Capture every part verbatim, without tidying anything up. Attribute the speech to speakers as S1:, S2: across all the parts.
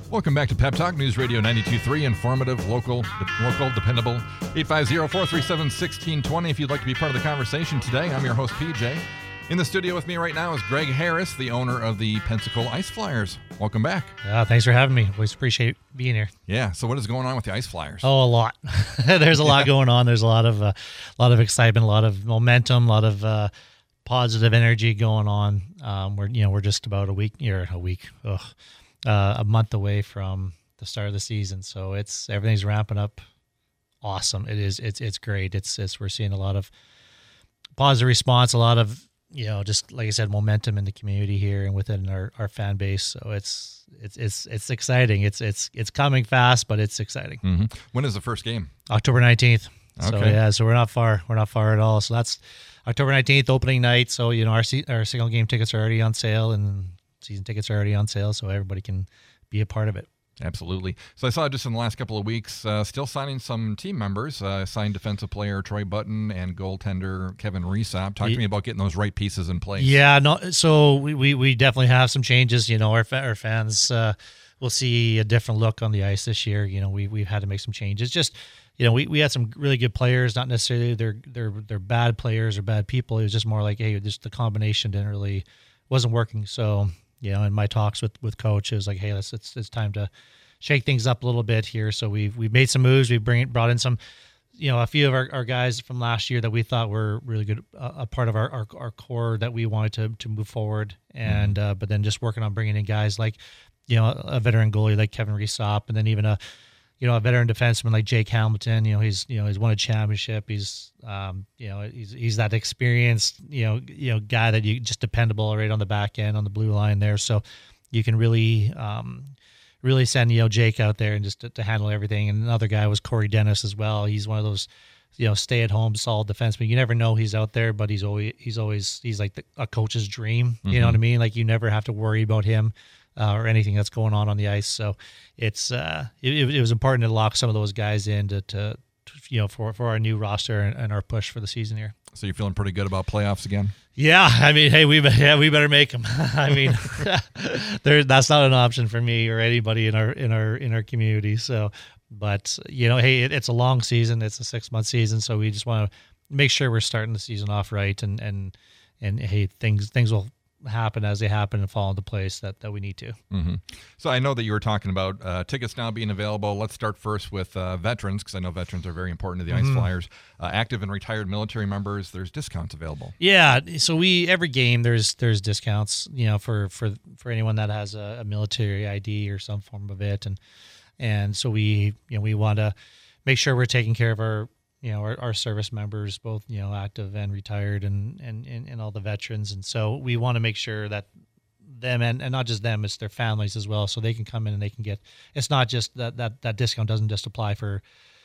S1: Welcome back to Pep Talk, News Radio ninety-two point three, informative, local, de- local, dependable. eight five zero, four three seven, one six two zero if you'd like to be part of the conversation today. I'm your host, P J. In the studio with me right now is Greg Harris, the owner of the Pensacola Ice Flyers. Welcome back.
S2: Uh, thanks for having me. Always appreciate being here.
S1: Yeah, so what is going on with the Ice Flyers?
S2: Oh, a lot. There's a lot going on. There's a lot of uh, a lot of excitement, a lot of momentum, a lot of uh, positive energy going on. Um, we're you know we're just about a week or a week, ugh, uh, a month away from the start of the season. So it's everything's ramping up. Awesome. It is. It's it's great. It's it's we're seeing a lot of positive response, a lot of you know just like I said, momentum in the community here and within our, our fan base. So it's it's it's it's exciting. It's it's it's coming fast, but it's exciting.
S1: Mm-hmm. When is the first game?
S2: October nineteenth. So
S1: Okay.
S2: yeah, so we're not far. We're not far at all. So that's October nineteenth, opening night. So you know our se- our single game tickets are already on sale, and season tickets are already on sale, so everybody can be a part of it.
S1: Absolutely. So I saw just in the last couple of weeks, uh, still signing some team members. Uh, signed defensive player Troy Button and goaltender Kevin Resop. Talk to me about getting those right pieces in place.
S2: Yeah, no. So we, we, we definitely have some changes. You know, our fa- our fans uh, will see a different look on the ice this year. You know, we we've had to make some changes. Just you know, we, we had some really good players. Not necessarily they're they're they're bad players or bad people. It was just more like, hey, just the combination didn't really wasn't working. So you know, in my talks with, with coach, it was like, hey, let's, it's it's time to shake things up a little bit here. So we've we've made some moves. We bring brought in some, you know, a few of our, our guys from last year that we thought were really good, uh, a part of our, our, our core that we wanted to to move forward. And uh, but then just working on bringing in guys like, you know, a veteran goalie like Kevin Resop, and then even a, you know, a veteran defenseman like Jake Hamilton. You know, he's you know he's won a championship. He's um you know he's he's that experienced you know you know guy that you just dependable right on the back end on the blue line there. So you can really um really send you know Jake out there and just to, to handle everything. And another guy was Corey Dennis as well. He's one of those you know stay at home solid defensemen. You never know he's out there, but he's always he's always he's like the, a coach's dream. You
S1: Mm-hmm.
S2: know what I mean? Like you never have to worry about him. Uh, or anything that's going on on the ice, so it's uh, it, it was important to lock some of those guys in to, to, to you know for, for our new roster and, and our push for the season here.
S1: So you're feeling pretty good about playoffs again?
S2: Yeah, I mean, hey, we be- yeah we better make them. I mean, there that's not an option for me or anybody in our in our in our community. So, but you know, hey, it, it's a long season. It's a six month season, so we just want to make sure we're starting the season off right, and and and hey, things things will happen as they happen and fall into place that, that we need to.
S1: Mm-hmm. So I know that you were talking about uh, tickets now being available. Let's start first with uh, veterans, because I know veterans are very important to the
S2: Mm-hmm.
S1: Ice Flyers. Uh, active and retired military members, there's discounts available.
S2: Yeah, so we every game there's there's discounts, you know, for for for anyone that has a, a military I D or some form of it, and and so we you know we want to make sure we're taking care of our you know our, our service members, both you know active and retired, and and and, and all the veterans, and so we want to make sure that them and, and not just them, it's their families as well, so they can come in and they can get. It's not just that that that discount doesn't just apply for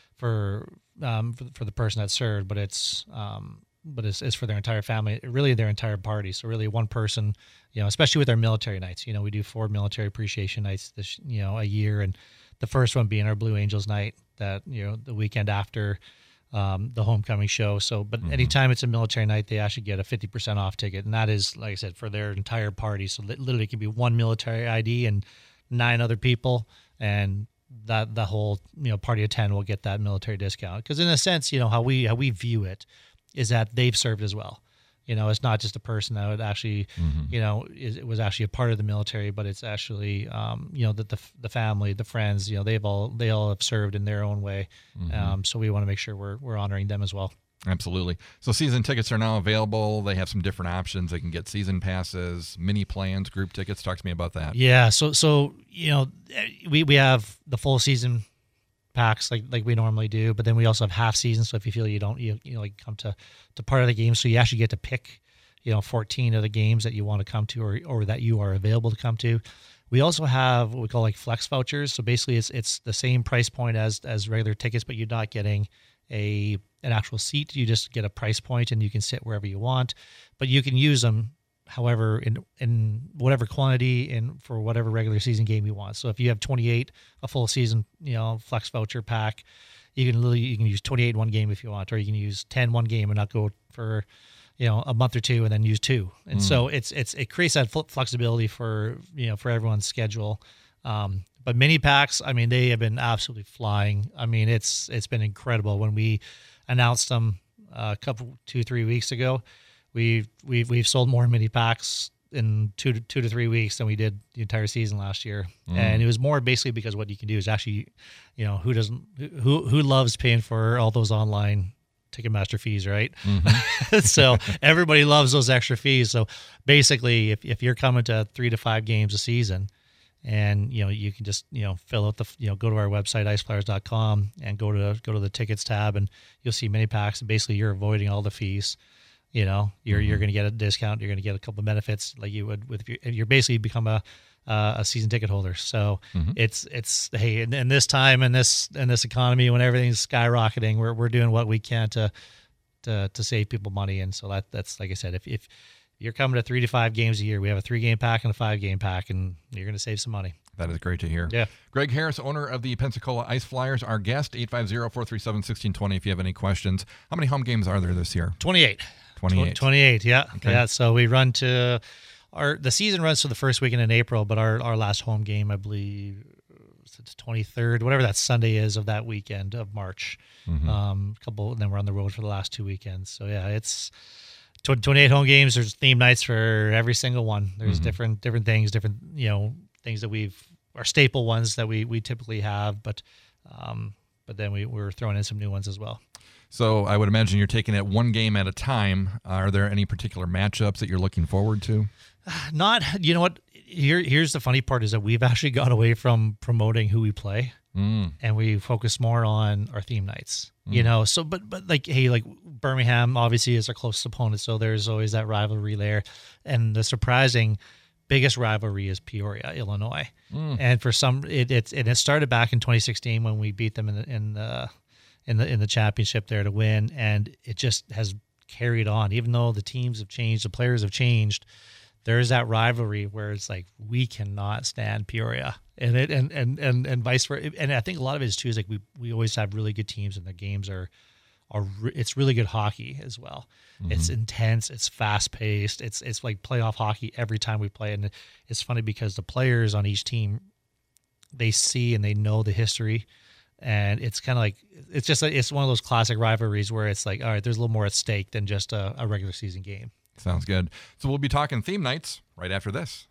S2: for um for, for the person that's served, but it's um but it's, it's for their entire family, really their entire party. So really one person, you know, especially with our military nights, you know, we do four military appreciation nights this you know a year, and the first one being our Blue Angels night that you know the weekend after um, the homecoming show. So, but mm-hmm. anytime it's a military night, they actually get a fifty percent off ticket. And that is, like I said, for their entire party. So literally it can be one military I D and nine other people. And that the whole, you know, party of ten will get that military discount. Because in a sense, you know, how we, how we view it is that they've served as well. You know, it's not just a person that would actually, mm-hmm. you know, is, it was actually a part of the military, but it's actually, um, you know, that the the family, the friends, you know, they've all they all have served in their own way. Mm-hmm. Um, so we want to make sure we're we're honoring them as well.
S1: Absolutely. So season tickets are now available. They have some different options. They can get season passes, mini plans, group tickets. Talk to me about that.
S2: Yeah. So so you know, we we have the full season packs like like we normally do, but then we also have half season. So if you feel you don't you you know like come to to part of the game, so you actually get to pick you know fourteen of the games that you want to come to or or that you are available to come to. We also have what we call like flex vouchers. So basically it's it's the same price point as as regular tickets, but you're not getting a an actual seat. You just get a price point and you can sit wherever you want, but you can use them however in in whatever quantity and for whatever regular season game you want. So if you have twenty-eight, a full season, you know, flex voucher pack, you can literally you can use twenty-eight one game if you want, or you can use ten one game and not go for, you know, a month or two and then use two. And mm. so it's it's it creates that flexibility for, you know, for everyone's schedule. Um, but mini packs, I mean, they have been absolutely flying. I mean, it's it's been incredible. When we announced them a couple, two, three weeks ago, we we've we've sold more mini packs in two to two to three weeks than we did the entire season last year. Mm. And it was more basically because what you can do is actually, you know, who doesn't, who, who loves paying for all those online Ticketmaster fees, right? Mm-hmm. So everybody loves those extra fees. So basically if, if you're coming to three to five games a season and, you know, you can just, you know, fill out the, you know, go to our website, ice flyers dot com and go to, go to the tickets tab and you'll see mini packs. And basically you're avoiding all the fees. You know, you're mm-hmm. you're going to get a discount. You're going to get a couple of benefits like you would with if you're, you're basically become a uh, a season ticket holder. So mm-hmm. it's it's hey, in, in this time in this in this economy when everything's skyrocketing, we're we're doing what we can to to to save people money. And so that that's like I said, if if you're coming to three to five games a year, we have a three game pack and a five game pack, and you're going to save some money.
S1: That is great to hear.
S2: Yeah.
S1: Greg Harris, owner of the Pensacola Ice Flyers, our guest, eight five zero, four three seven, one six two zero if you have any questions. How many home games are there this year?
S2: twenty-eight.
S1: twenty-eight.
S2: twenty-eight, yeah.
S1: Okay.
S2: Yeah, so we run to our the season runs to the first weekend in April, but our, our last home game, I believe, it's the twenty-third, whatever that Sunday is of that weekend of March. Mm-hmm. Um, a couple, and then we're on the road for the last two weekends. So yeah, it's twenty-eight home games. There's theme nights for every single one. There's mm-hmm. different different things, different you know things that we've our staple ones that we we typically have, but um, but then we we're throwing in some new ones as well.
S1: So I would imagine you're taking it one game at a time. Are there any particular matchups that you're looking forward to?
S2: Not, you know what? Here, here's the funny part is that we've actually got away from promoting who we play, mm. and we focus more on our theme nights. Mm. You know, so but but like hey, like Birmingham obviously is our closest opponent, so there's always that rivalry there, and the surprising biggest rivalry is Peoria, Illinois, mm. and for some it it's and it started back in twenty sixteen when we beat them in the, in the in the in the championship there to win, and it just has carried on. Even though the teams have changed, the players have changed, there's that rivalry where it's like we cannot stand Peoria, and it and and and, and vice versa. And I think a lot of it is too is like we we always have really good teams, and the games are are re- it's really good hockey as well. Mm-hmm. It's intense, it's fast paced, it's it's like playoff hockey every time we play, and it's funny because the players on each team, they see and they know the history. And it's kind of like, it's just, it's one of those classic rivalries where it's like, all right, there's a little more at stake than just a, a regular season game.
S1: Sounds good. So we'll be talking theme nights right after this.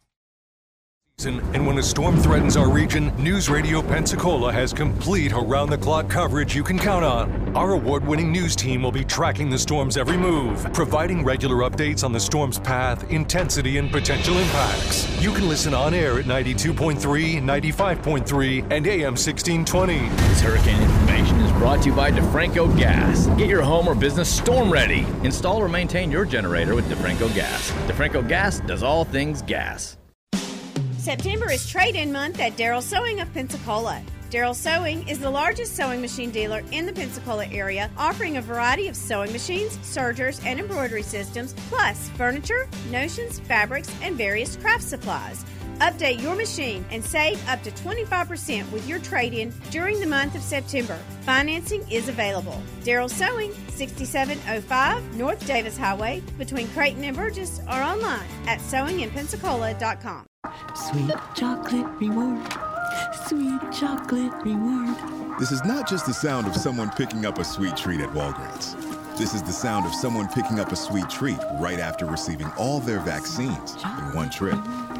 S3: And when a storm threatens our region, News Radio Pensacola has complete around-the-clock coverage you can count on. Our award-winning news team will be tracking the storm's every move, providing regular updates on the storm's path, intensity, and potential impacts. You can listen on air at ninety-two point three, ninety-five point three, and A M sixteen twenty.
S4: This hurricane information is brought to you by DeFranco Gas. Get your home or business storm ready. Install or maintain your generator with DeFranco Gas. DeFranco Gas does all things gas.
S5: September is trade-in month at Darrell Sewing of Pensacola. Darrell Sewing is the largest sewing machine dealer in the Pensacola area, offering a variety of sewing machines, sergers, and embroidery systems, plus furniture, notions, fabrics, and various craft supplies. Update your machine and save up to twenty-five percent with your trade-in during the month of September. Financing is available. Darrell Sewing, sixty-seven oh five North Davis Highway, between Creighton and Burgess, or online at sewing in pensacola dot com.
S6: Sweet chocolate reward. Sweet chocolate reward.
S7: This is not just the sound of someone picking up a sweet treat at Walgreens. This is the sound of someone picking up a sweet treat right after receiving all their vaccines in one trip.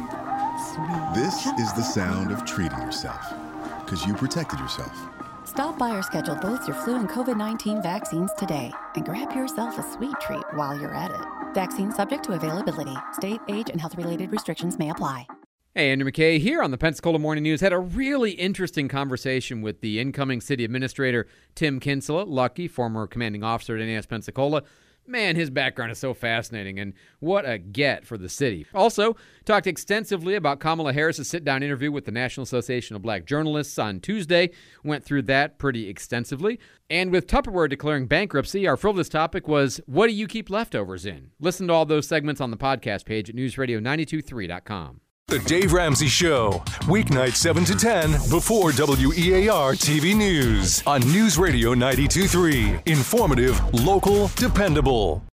S7: This is the sound of treating yourself, because you protected yourself.
S8: Stop by or schedule both your flu and covid nineteen vaccines today and grab yourself a sweet treat while you're at it. Vaccine subject to availability. State, age, and health-related restrictions may apply.
S9: Hey, Andrew McKay here on the Pensacola Morning News. Had a really interesting conversation with the incoming city administrator, Tim Kinsella, Lucky, former commanding officer at N A S Pensacola. Man, his background is so fascinating, and what a get for the city. Also, talked extensively about Kamala Harris's sit-down interview with the National Association of Black Journalists on Tuesday. Went through that pretty extensively. And with Tupperware declaring bankruptcy, our frivolous topic was, what do you keep leftovers in? Listen to all those segments on the podcast page at news radio nine two three dot com.
S3: The Dave Ramsey Show, weeknight seven to ten before W E A R T V News on News Radio ninety-two point three. Informative, local, dependable.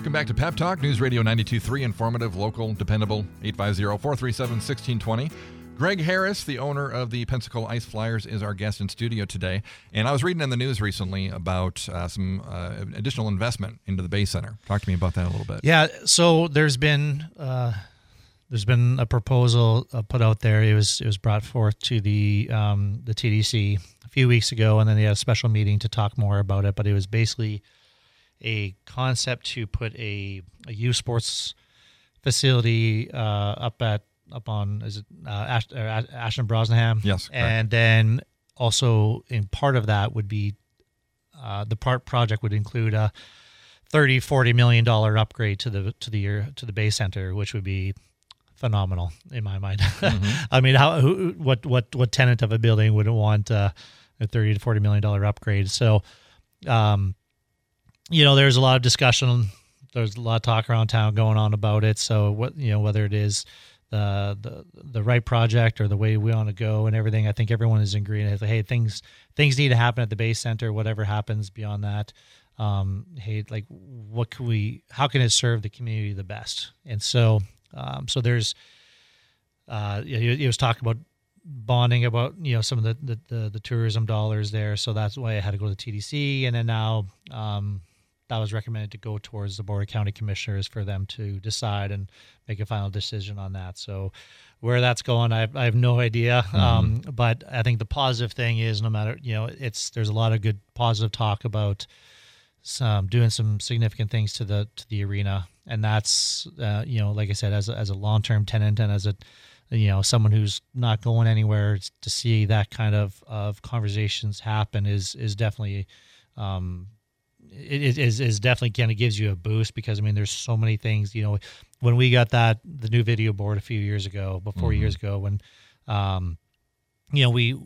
S1: Welcome back to Pep Talk, News Radio ninety-two point three, informative, local, dependable, eight five zero, four three seven, one six two zero. Greg Harris, the owner of the Pensacola Ice Flyers, is our guest in studio today. And I was reading in the news recently about uh, some uh, additional investment into the Bay Center. Talk to me about that a little bit.
S2: Yeah, so there's been uh, there's been a proposal uh, put out there. It was it was brought forth to the um, the T D C a few weeks ago, and then they had a special meeting to talk more about it. But it was basically a concept to put a, a youth sports facility uh, up at up on is it uh, Ash, uh, Ashton Brosnahan?
S1: Yes,
S2: and then also in part of that would be uh, the part project would include a thirty, forty million dollar upgrade to the to the to the Bay Center, which would be phenomenal in my mind. Mm-hmm. I mean, how who, what what what tenant of a building wouldn't want uh, a thirty to forty million dollar upgrade? So. Um, You know, there's a lot of discussion. There's a lot of talk around town going on about it. So, what you know, whether it is the the the right project or the way we want to go and everything, I think everyone is in agreement. Hey, things things need to happen at the Bay Center. Whatever happens beyond that, um, hey, like what can we? How can it serve the community the best? And so, um, so there's, uh, it, it was talking about bonding about you know some of the, the the the tourism dollars there. So that's why I had to go to the T D C, and then now. Um, That was recommended to go towards the Board of County Commissioners for them to decide and make a final decision on that. So where that's going, I have, I have no idea. Mm-hmm. Um, but I think the positive thing is no matter, you know, it's there's a lot of good positive talk about some doing some significant things to the to the arena. And that's, uh, you know, like I said, as a, as a long-term tenant and as a, you know, someone who's not going anywhere, to see that kind of, of conversations happen is is definitely um, – It is, is definitely kind of gives you a boost because, I mean, there's so many things, you know, when we got that, the new video board a few years ago, before mm-hmm. years ago, when, um, you know, we,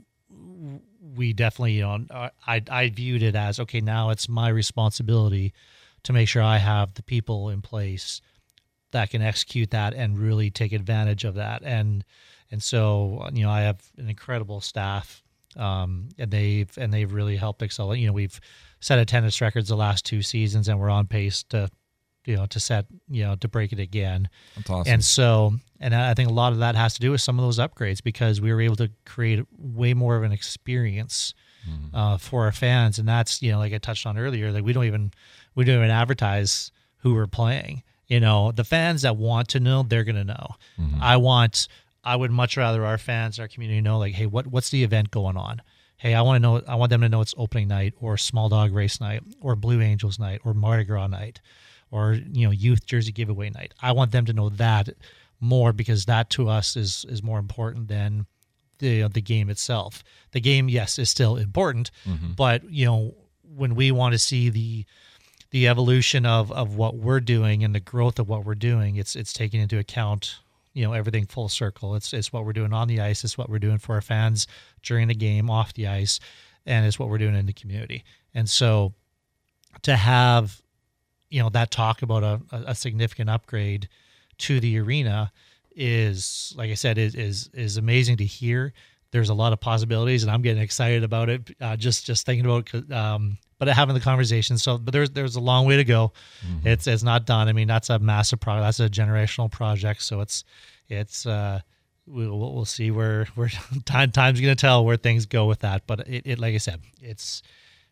S2: we definitely, you know, I, I viewed it as, okay, now it's my responsibility to make sure I have the people in place that can execute that and really take advantage of that. And, and so, you know, I have an incredible staff, um, and they've, and they've really helped excel. You know, we've set attendance records the last two seasons, and we're on pace to, you know, to set, you know, to break it again.
S1: That's awesome.
S2: And so, and I think a lot of that has to do with some of those upgrades because we were able to create way more of an experience mm-hmm. uh, for our fans. And that's, you know, like I touched on earlier, like we don't even, we don't even advertise who we're playing. You know, the fans that want to know, they're going to know. Mm-hmm. I want, I would much rather our fans, our community know, like, hey, what what's the event going on? Hey, I want to know. I want them to know it's opening night, or Small Dog Race night, or Blue Angels night, or Mardi Gras night, or you know, Youth Jersey Giveaway night. I want them to know that more because that to us is is more important than the you know, the game itself. The game, yes, is still important, mm-hmm. but you know, when we want to see the the evolution of of what we're doing and the growth of what we're doing, it's it's taking into account. You know, everything full circle. It's it's what we're doing on the ice. It's what we're doing for our fans during the game, off the ice, and it's what we're doing in the community. And so to have, you know, that talk about a, a significant upgrade to the arena is, like I said, is, is, is amazing to hear. There's a lot of possibilities, and I'm getting excited about it. Uh, just just thinking about it, um, but having the conversation. So, but there's there's a long way to go. Mm-hmm. It's it's not done. I mean, that's a massive project. That's a generational project. So it's it's uh, we'll we'll see where where time time's gonna tell where things go with that. But it, it like I said, it's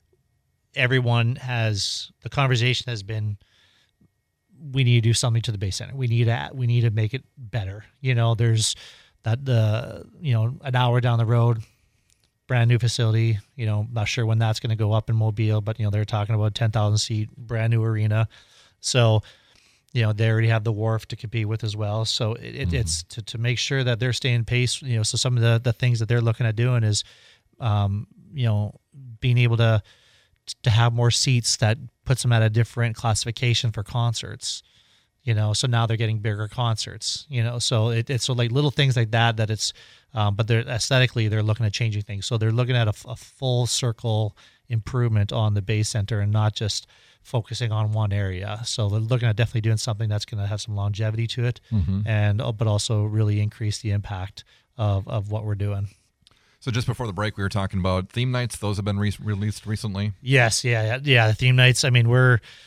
S2: everyone has the conversation has been. We need to do something to the Bay Center. We need to we need to make it better. You know, there's that the you know an hour down the road. Brand new facility, you know, not sure when that's going to go up in Mobile, but, you know, they're talking about ten thousand seat brand new arena. So, you know, they already have the wharf to compete with as well. So it, it, mm-hmm. it's to, to make sure that they're staying pace, you know, so some of the, the things that they're looking at doing is, um, you know, being able to, to have more seats that puts them at a different classification for concerts, you know, so now they're getting bigger concerts, you know, so it, it's so like little things like that, that it's, Um, but they're aesthetically, they're looking at changing things. So they're looking at a, a full circle improvement on the Bay Center and not just focusing on one area. So they're looking at definitely doing something that's going to have some longevity to it, mm-hmm. and but also really increase the impact of, of what we're doing.
S1: So just before the break, we were talking about theme nights. Those have been re- released recently.
S2: Yes, yeah, yeah, yeah. The theme nights. I mean, we're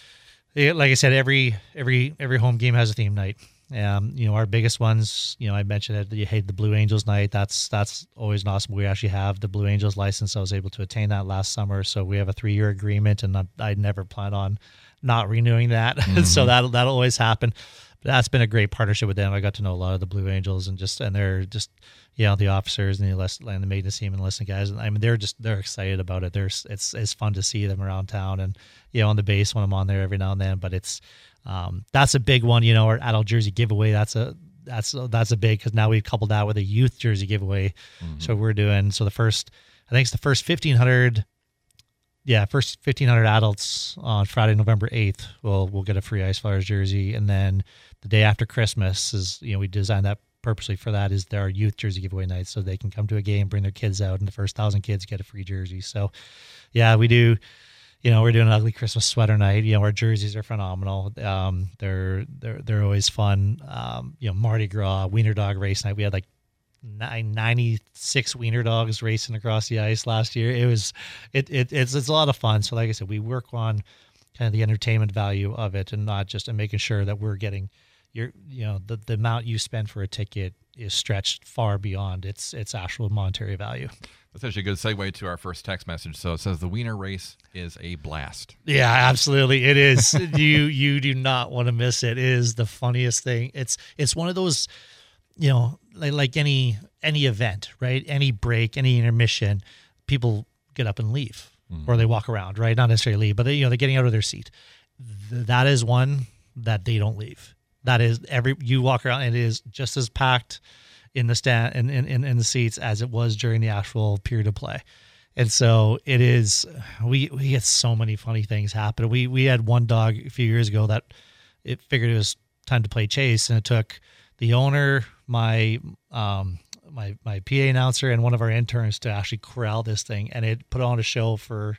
S2: Yeah, like I said, every every every home game has a theme night. Um, you know, our biggest ones, you know, I mentioned that you hate the Blue Angels night. That's that's always an awesome. We actually have the Blue Angels license. I was able to attain that last summer, so we have a three year agreement, and I, I never plan on not renewing that. Mm-hmm. So that that'll always happen. But that's been a great partnership with them. I got to know a lot of the Blue Angels, and just and they're just you know the officers and the list, and the maintenance team and the listening guys. I mean, they're just they're excited about it. There's it's it's fun to see them around town, and you know on the base when I'm on there every now and then. But it's um, that's a big one. You know, our adult jersey giveaway. That's a that's that's a big because now we've coupled that with a youth jersey giveaway. Mm-hmm. So we're doing so the first I think it's the first fifteen hundred. Yeah, first fifteen hundred adults on Friday, November eighth. We'll we'll get a free Ice Flyers jersey, and then the day after Christmas is you know we designed that purposely for that is our youth jersey giveaway night, so they can come to a game, bring their kids out, and the first thousand kids get a free jersey. So, yeah, we do. You know, we're doing an ugly Christmas sweater night. You know, our jerseys are phenomenal. Um, they're they're they're always fun. Um, you know, Mardi Gras, Wiener Dog race night. We had like nine, ninety-six wiener dogs racing across the ice last year. It was, it, it it's it's a lot of fun. So like I said, we work on kind of the entertainment value of it, and not just and making sure that we're getting your, you know, the, the amount you spend for a ticket is stretched far beyond its its actual monetary value.
S1: That's actually a good segue to our first text message. So it says the wiener race is a blast.
S2: Yeah, absolutely. It is. you you do not want to miss it. It is the funniest thing. It's it's one of those, you know, like, like any any event, right? Any break, any intermission, people get up and leave, mm. or they walk around, right? Not necessarily leave, but they, you know, they're getting out of their seat. Th- that is one that they don't leave. That is every you walk around, and it is just as packed in the stand and in, in, in the seats as it was during the actual period of play. And so it is, we, we get so many funny things happen. We, we had one dog a few years ago that it figured it was time to play chase, and it took the owner, my, um, my, my P A announcer, and one of our interns to actually corral this thing. And it put on a show for,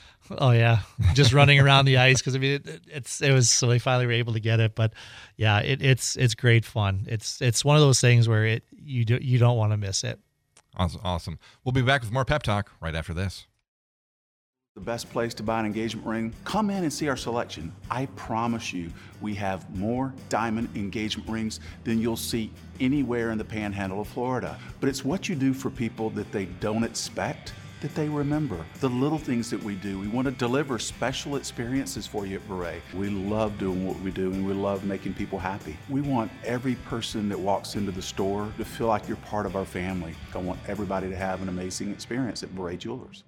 S2: oh yeah, just running around the ice. Cause I mean, it, it's, it was, so they finally were able to get it, but yeah, it, it's, it's great fun. It's, it's one of those things where it, you do, you don't want to miss it.
S1: Awesome. Awesome. We'll be back with more Pep Talk right after this.
S10: The best place to buy an engagement ring? Come in and see our selection. I promise you, we have more diamond engagement rings than you'll see anywhere in the panhandle of Florida. But it's what you do for people that they don't expect that they remember. The little things that we do. We want to deliver special experiences for you at Beret. We love doing what we do, and we love making people happy. We want every person that walks into the store to feel like you're part of our family. I want everybody to have an amazing experience at Beret Jewelers.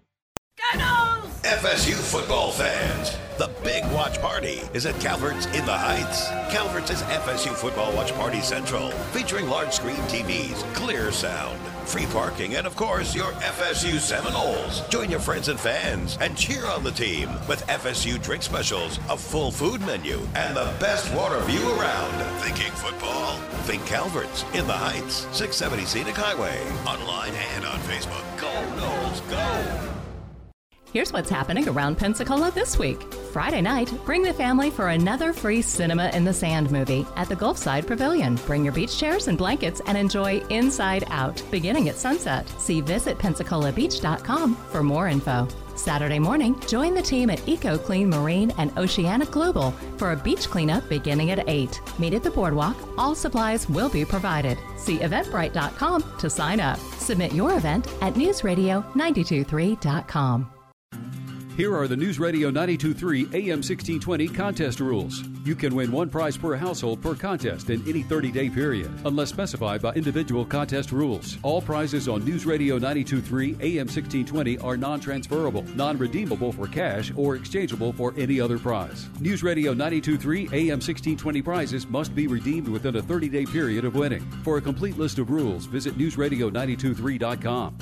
S11: F S U football fans, the big watch party is at Calvert's in the Heights. Calvert's is F S U Football Watch Party Central, featuring large screen T Vs, clear sound, free parking, and of course, your F S U Seminoles. Join your friends and fans and cheer on the team with F S U drink specials, a full food menu, and the best water view around. Thinking football? Think Calvert's in the Heights, six seventy Scenic Highway. Online and on Facebook. Go Noles, go!
S12: Here's what's happening around Pensacola this week. Friday night, bring the family for another free Cinema in the Sand movie at the Gulfside Pavilion. Bring your beach chairs and blankets and enjoy Inside Out, beginning at sunset. See visit pensacola beach dot com for more info. Saturday morning, join the team at Eco Clean Marine and Oceanic Global for a beach cleanup beginning at eight. Meet at the boardwalk. All supplies will be provided. See eventbrite dot com to sign up. Submit your event at news radio nine two three dot com.
S13: Here are the News Radio ninety-two point three A M sixteen twenty contest rules. You can win one prize per household per contest in any thirty-day period, unless specified by individual contest rules. All prizes on News Radio ninety-two point three A M sixteen twenty are non-transferable, non-redeemable for cash, or exchangeable for any other prize. News Radio ninety-two point three A M sixteen twenty prizes must be redeemed within a thirty-day period of winning. For a complete list of rules, visit news radio nine two three dot com.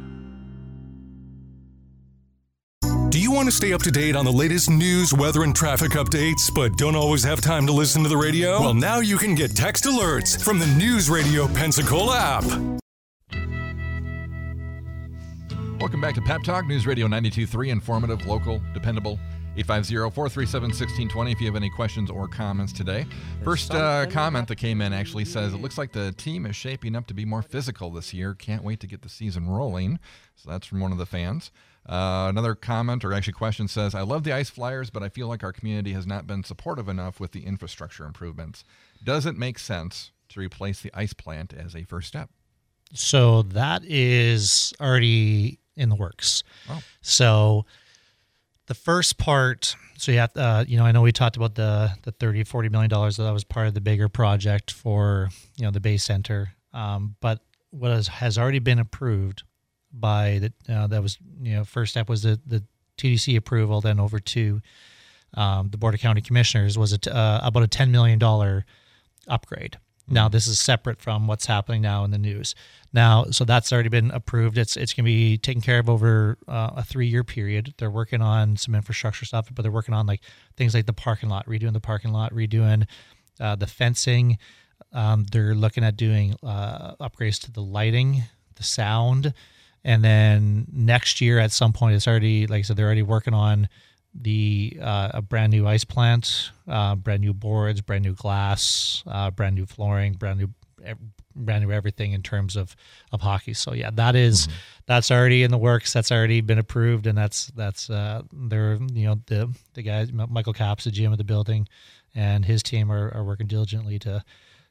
S3: Do you want to stay up to date on the latest news, weather, and traffic updates, but don't always have time to listen to the radio? Well, now you can get text alerts from the News Radio Pensacola app.
S1: Welcome back to Pep Talk, News Radio ninety-two point three, informative, local, dependable. eight five zero, four three seven, one six two zero if you have any questions or comments today. First uh, comment that came in actually says, it looks like the team is shaping up to be more physical this year. Can't wait to get the season rolling. So that's from one of the fans. Uh, another comment, or actually question, says, I love the Ice Flyers, but I feel like our community has not been supportive enough with the infrastructure improvements. Does it make sense to replace the ice plant as a first step?
S2: So that is already in the works.
S1: Oh.
S2: So the first part, so you have, uh, you know, I know we talked about the the thirty, forty million dollars that was part of the bigger project for, you know, the Bay Center. Um, but what has, has already been approved by the, uh, that was, you know, first step was the, the T D C approval, then over to um, the Board of County Commissioners, was a t- uh, about a ten million dollars upgrade. Now, this is separate from what's happening now in the news. Now, so that's already been approved. It's it's going to be taken care of over uh, a three-year period. They're working on some infrastructure stuff, but they're working on like things like the parking lot, redoing the parking lot, redoing uh, the fencing. Um, they're looking at doing uh, upgrades to the lighting, the sound, and then next year at some point, it's already, like I said, they're already working on the uh, a brand new ice plant, uh, brand new boards, brand new glass, uh, brand new flooring, brand new brand new everything in terms of, of hockey. So yeah, that is mm-hmm. that's already in the works. That's already been approved, and that's that's uh, they're you know the the guys, Michael Capps, the G M of the building, and his team are, are working diligently to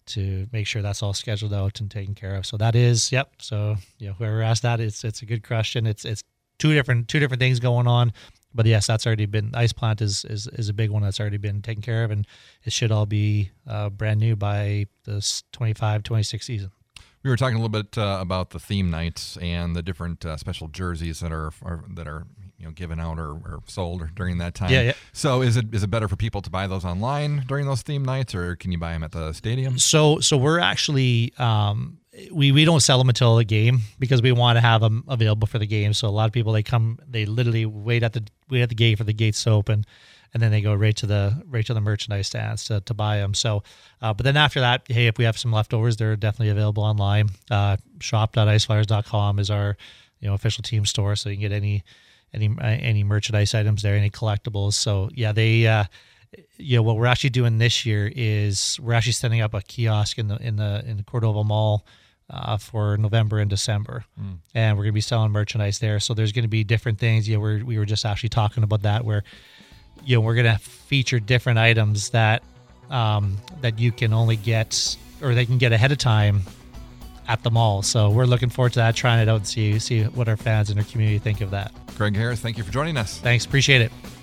S2: to make sure that's all scheduled out and taken care of. So that is yep. So you know whoever asked that, it's it's a good question. It's it's two different two different things going on. But yes, that's already been, ice plant is, is is a big one that's already been taken care of, and it should all be uh, brand new by this twenty-five twenty-six season.
S1: We were talking a little bit uh, about the theme nights and the different uh, special jerseys that are, are that are you know given out or, or sold during that time.
S2: Yeah, yeah.
S1: So is it is it better for people to buy those online during those theme nights, or can you buy them at the stadium?
S2: So so we're actually um, we we don't sell them until the game because we want to have them available for the game. So a lot of people, they come, they literally wait at the wait at the gate for the gates to open, and then they go right to the right to the merchandise stands to, to buy them. So, uh, but then after that, hey, if we have some leftovers, they're definitely available online. Uh, shop dot ice flyers dot com is our you know official team store, so you can get any any any merchandise items there, any collectibles. So yeah, they. Uh, you know, what we're actually doing this year is we're actually setting up a kiosk in the in the in the Cordova Mall uh, for November and December, mm. and we're going to be selling merchandise there. So there's going to be different things. You know, we're, we were just actually talking about that, where you know we're going to feature different items that um, that you can only get or they can get ahead of time at the mall. So we're looking forward to that, trying it out and see see what our fans and our community think of that.
S1: Greg Harris, thank you for joining us.
S2: Thanks, appreciate it.